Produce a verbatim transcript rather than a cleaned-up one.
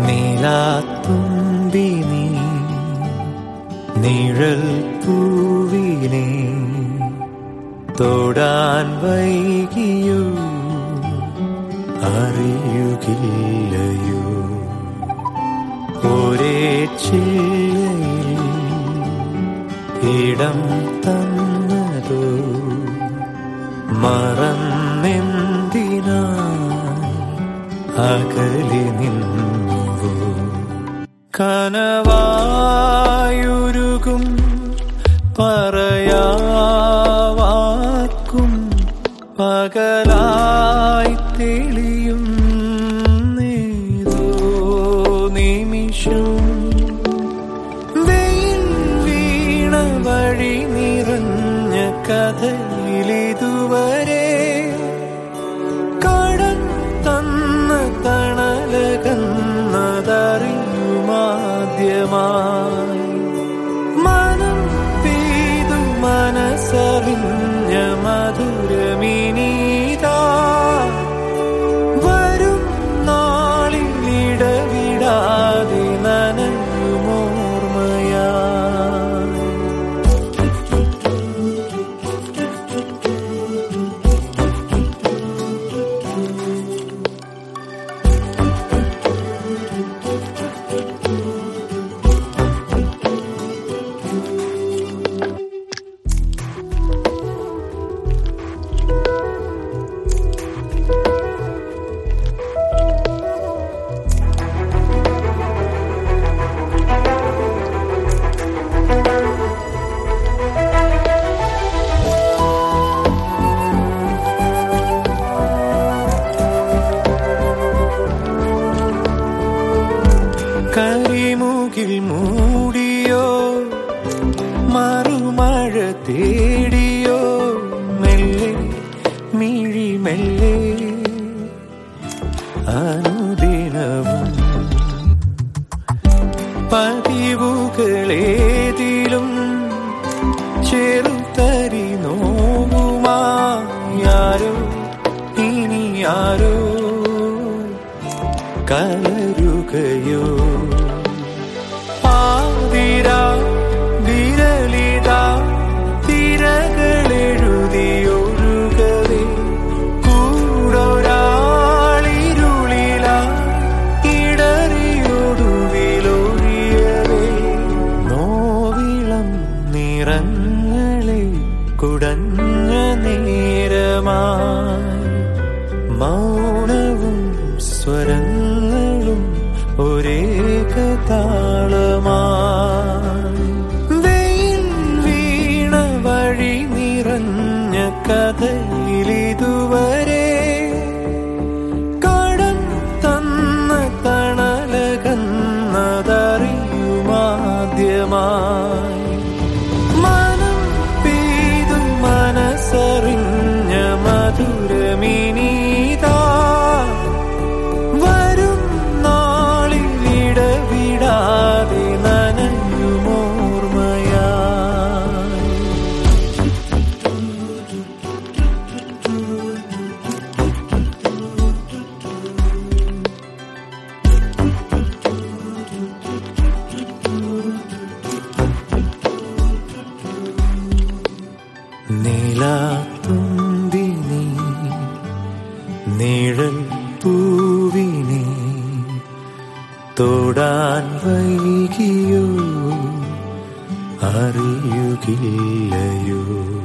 നീലാത്തുമ്പിനി നിഴൽ പൂവിനെ തൊടാൻ വൈകിയോ അറിയുകില്ലയോ ഒരേ ചില്ലയിൽ ഇടം തന്നതോ മറന്നെന്തിനായി അകലെ നിന്നുവോ കനവായുരുകും പറയാവാക്കും പകലായി തെളിയും നേരോ നിമിഷം വെയിൽ വീണ വഴി നിറഞ്ഞ കഥയിലിതുവരെ കടൽ തന്ന തണലകന്നതറിയുമാദ്യമായി മനം പെയ്തു മനസ്സറിഞ്ഞ മധുരമിനീതാ വരും നാളിലിടവിടാതെ നനയുമോർമ്മയാ കരിമുകിൽ മൂടിയോ മറുമഴ തേടിയോ മെല്ലെ മിഴി മെല്ലെ അനുദിനവും പതിവുകളേതിലും ചെറുതരി നോവുമായാരോ ഇനി ആരോ കലരുകയോ ആതിരാ വിരലിതാ തിരകളെഴുതിയൊഴുകവേ കൂടൊരാളിരുളില ഇടറിയൊടുവിലൊഴിയവേ നോവിളം നിറങ്ങളെ കുടഞ്ഞ നേരമായി മൗനവും സ്വരങ്ങളും ഒരേക താളമായി വെയിൽ വീണ വഴി നിറഞ്ഞ കഥയിലിതുവരെ കടൽ തന്ന തണലകന്നതറിയുമാദ്യമായി മനം പെയ്തു മനസ്സറിഞ്ഞ മധുരമിനീതാ വരും നാളിലിടവിടാതെ നനയുമോർമ്മയാ നീലാത്തുമ്പിനി നിഴൽ പൂവിനെ തൊടാൻ വൈകിയോ അറിയുകില്ലയോ